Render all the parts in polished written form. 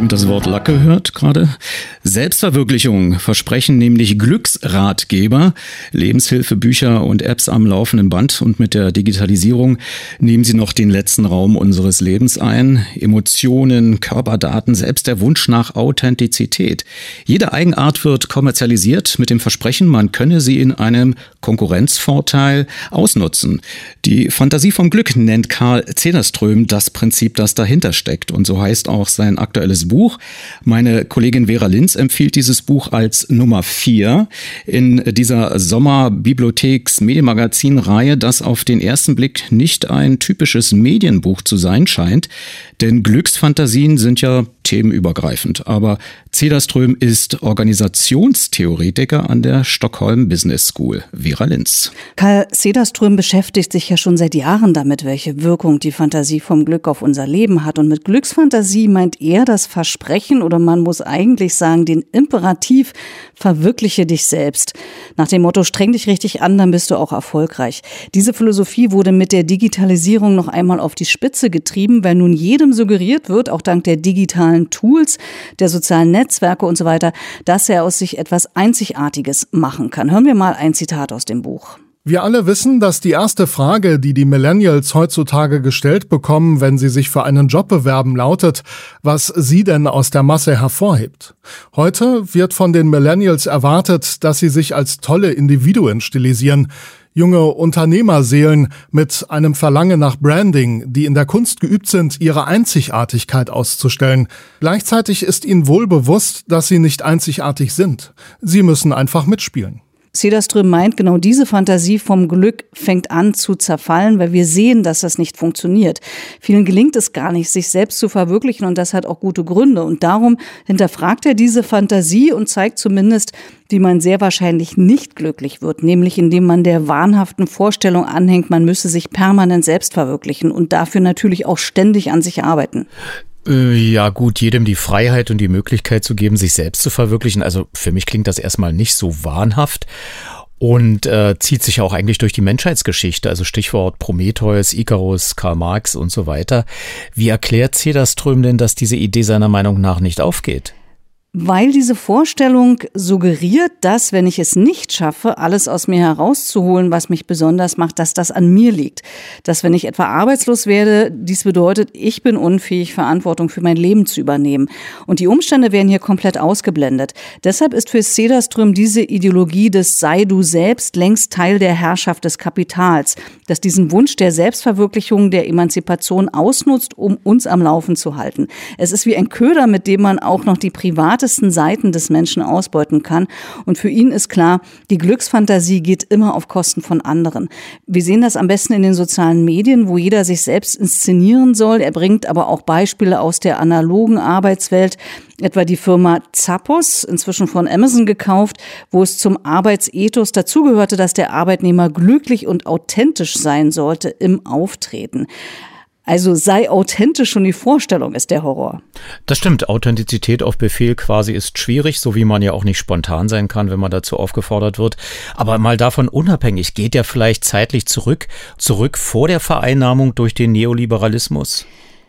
bestimmt das Wort Lack gehört gerade. Selbstverwirklichung versprechen nämlich Glücksratgeber, Lebenshilfebücher und Apps am laufenden Band, und mit der Digitalisierung nehmen sie noch den letzten Raum unseres Lebens ein. Emotionen, Körperdaten, selbst der Wunsch nach Authentizität. Jede Eigenart wird kommerzialisiert mit dem Versprechen, man könne sie in einem Konkurrenzvorteil ausnutzen. Die Fantasie vom Glück nennt Karl Cederström das Prinzip, das dahinter steckt, und so heißt auch sein aktuelles Buch. Meine Kollegin Vera Linz empfiehlt dieses Buch als Nummer 4 in dieser Sommerbibliotheks-Medienmagazin-Reihe, das auf den ersten Blick nicht ein typisches Medienbuch zu sein scheint, denn Glücksfantasien sind ja themenübergreifend. Aber Cederström ist Organisationstheoretiker an der Stockholm Business School. Vera Linz. Karl Cederström beschäftigt sich ja schon seit Jahren damit, welche Wirkung die Fantasie vom Glück auf unser Leben hat. Und mit Glücksfantasie meint er das Versprechen, oder man muss eigentlich sagen, den Imperativ, verwirkliche dich selbst. Nach dem Motto, streng dich richtig an, dann bist du auch erfolgreich. Diese Philosophie wurde mit der Digitalisierung noch einmal auf die Spitze getrieben, weil nun jedem suggeriert wird, auch dank der digitalen Tools, der sozialen Netzwerke und so weiter, dass er aus sich etwas Einzigartiges machen kann. Hören wir mal ein Zitat aus dem Buch. Wir alle wissen, dass die erste Frage, die die Millennials heutzutage gestellt bekommen, wenn sie sich für einen Job bewerben, lautet, was sie denn aus der Masse hervorhebt. Heute wird von den Millennials erwartet, dass sie sich als tolle Individuen stilisieren. Junge Unternehmerseelen mit einem Verlangen nach Branding, die in der Kunst geübt sind, ihre Einzigartigkeit auszustellen. Gleichzeitig ist ihnen wohl bewusst, dass sie nicht einzigartig sind. Sie müssen einfach mitspielen. Cederström meint, genau diese Fantasie vom Glück fängt an zu zerfallen, weil wir sehen, dass das nicht funktioniert. Vielen gelingt es gar nicht, sich selbst zu verwirklichen, und das hat auch gute Gründe. Und darum hinterfragt er diese Fantasie und zeigt zumindest, wie man sehr wahrscheinlich nicht glücklich wird, nämlich indem man der wahnhaften Vorstellung anhängt, man müsse sich permanent selbst verwirklichen und dafür natürlich auch ständig an sich arbeiten. Ja gut, jedem die Freiheit und die Möglichkeit zu geben, sich selbst zu verwirklichen. Also für mich klingt das erstmal nicht so wahnhaft und zieht sich auch eigentlich durch die Menschheitsgeschichte. Also Stichwort Prometheus, Ikarus, Karl Marx und so weiter. Wie erklärt Cederström denn, dass diese Idee seiner Meinung nach nicht aufgeht? Weil diese Vorstellung suggeriert, dass, wenn ich es nicht schaffe, alles aus mir herauszuholen, was mich besonders macht, dass das an mir liegt. Dass, wenn ich etwa arbeitslos werde, dies bedeutet, ich bin unfähig, Verantwortung für mein Leben zu übernehmen. Und die Umstände werden hier komplett ausgeblendet. Deshalb ist für Cederström diese Ideologie des Sei du selbst längst Teil der Herrschaft des Kapitals, das diesen Wunsch der Selbstverwirklichung, der Emanzipation ausnutzt, um uns am Laufen zu halten. Es ist wie ein Köder, mit dem man auch noch die private Seiten des Menschen ausbeuten kann. Und für ihn ist klar, die Glücksfantasie geht immer auf Kosten von anderen. Wir sehen das am besten in den sozialen Medien, wo jeder sich selbst inszenieren soll. Er bringt aber auch Beispiele aus der analogen Arbeitswelt, etwa die Firma Zappos, inzwischen von Amazon gekauft, wo es zum Arbeitsethos dazugehörte, dass der Arbeitnehmer glücklich und authentisch sein sollte im Auftreten. Also sei authentisch, schon die Vorstellung ist der Horror. Das stimmt, Authentizität auf Befehl quasi ist schwierig, so wie man ja auch nicht spontan sein kann, wenn man dazu aufgefordert wird. Aber mal davon unabhängig, geht der vielleicht zeitlich zurück vor der Vereinnahmung durch den Neoliberalismus?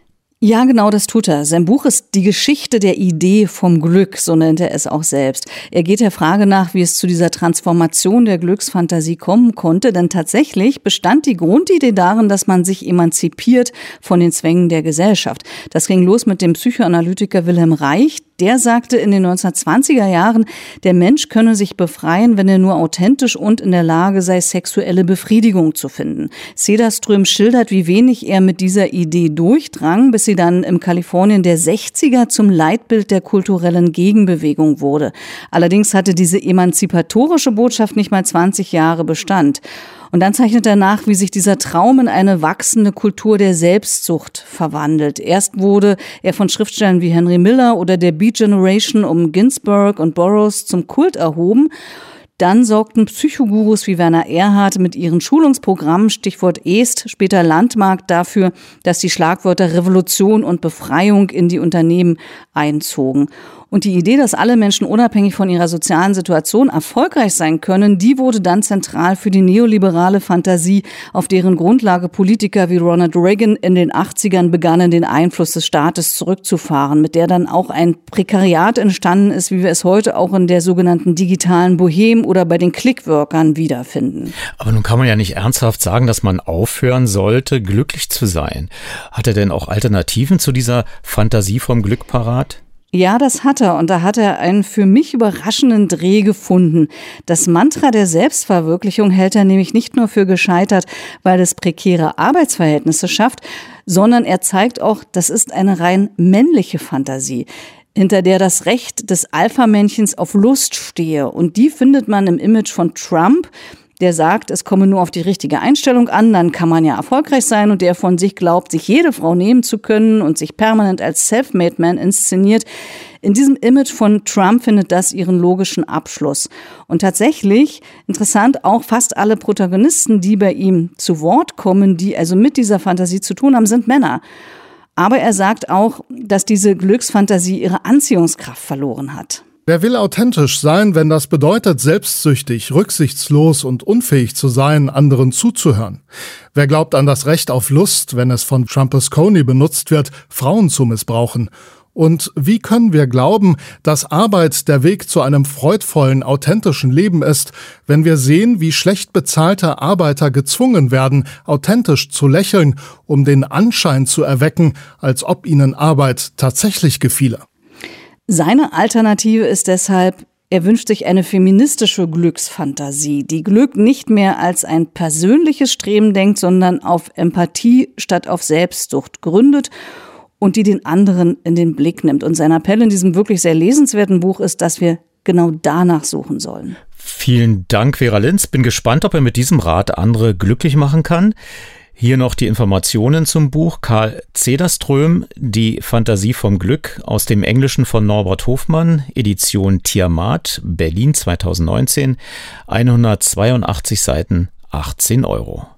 Ja, genau, das tut er. Sein Buch ist die Geschichte der Idee vom Glück, so nennt er es auch selbst. Er geht der Frage nach, wie es zu dieser Transformation der Glücksfantasie kommen konnte, denn tatsächlich bestand die Grundidee darin, dass man sich emanzipiert von den Zwängen der Gesellschaft. Das ging los mit dem Psychoanalytiker Wilhelm Reich. Der sagte in den 1920er Jahren, der Mensch könne sich befreien, wenn er nur authentisch und in der Lage sei, sexuelle Befriedigung zu finden. Cederström schildert, wie wenig er mit dieser Idee durchdrang, bis sie dann im Kalifornien der 60er zum Leitbild der kulturellen Gegenbewegung wurde. Allerdings hatte diese emanzipatorische Botschaft nicht mal 20 Jahre Bestand. Und dann zeichnet er nach, wie sich dieser Traum in eine wachsende Kultur der Selbstsucht verwandelt. Erst wurde er von Schriftstellern wie Henry Miller oder der Beat Generation um Ginsberg und Burroughs zum Kult erhoben. Dann sorgten Psychogurus wie Werner Erhard mit ihren Schulungsprogrammen, Stichwort EST, später Landmark, dafür, dass die Schlagwörter Revolution und Befreiung in die Unternehmen einzogen. Und die Idee, dass alle Menschen unabhängig von ihrer sozialen Situation erfolgreich sein können, die wurde dann zentral für die neoliberale Fantasie, auf deren Grundlage Politiker wie Ronald Reagan in den 80ern begannen, den Einfluss des Staates zurückzufahren, mit der dann auch ein Prekariat entstanden ist, wie wir es heute auch in der sogenannten digitalen Bohème oder bei den Clickworkern wiederfinden. Aber nun kann man ja nicht ernsthaft sagen, dass man aufhören sollte, glücklich zu sein. Hat er denn auch Alternativen zu dieser Fantasie vom Glück parat? Ja, das hat er. Und da hat er einen für mich überraschenden Dreh gefunden. Das Mantra der Selbstverwirklichung hält er nämlich nicht nur für gescheitert, weil es prekäre Arbeitsverhältnisse schafft, sondern er zeigt auch, das ist eine rein männliche Fantasie, hinter der das Recht des Alpha-Männchens auf Lust stehe. Und die findet man im Image von Trump, der sagt, es komme nur auf die richtige Einstellung an, dann kann man ja erfolgreich sein, und der von sich glaubt, sich jede Frau nehmen zu können und sich permanent als Self-Made Man inszeniert. In diesem Image von Trump findet das ihren logischen Abschluss. Und tatsächlich, interessant, auch fast alle Protagonisten, die bei ihm zu Wort kommen, die also mit dieser Fantasie zu tun haben, sind Männer. Aber er sagt auch, dass diese Glücksfantasie ihre Anziehungskraft verloren hat. Wer will authentisch sein, wenn das bedeutet, selbstsüchtig, rücksichtslos und unfähig zu sein, anderen zuzuhören? Wer glaubt an das Recht auf Lust, wenn es von Trumpesconi benutzt wird, Frauen zu missbrauchen? Und wie können wir glauben, dass Arbeit der Weg zu einem freudvollen, authentischen Leben ist, wenn wir sehen, wie schlecht bezahlte Arbeiter gezwungen werden, authentisch zu lächeln, um den Anschein zu erwecken, als ob ihnen Arbeit tatsächlich gefiele? Seine Alternative ist deshalb, er wünscht sich eine feministische Glücksfantasie, die Glück nicht mehr als ein persönliches Streben denkt, sondern auf Empathie statt auf Selbstsucht gründet und die den anderen in den Blick nimmt. Und sein Appell in diesem wirklich sehr lesenswerten Buch ist, dass wir genau danach suchen sollen. Vielen Dank, Vera Linz. Bin gespannt, ob er mit diesem Rat andere glücklich machen kann. Hier noch die Informationen zum Buch. Karl Cederström, Die Fantasie vom Glück, aus dem Englischen von Norbert Hofmann, Edition Tiamat, Berlin 2019, 182 Seiten, 18 €.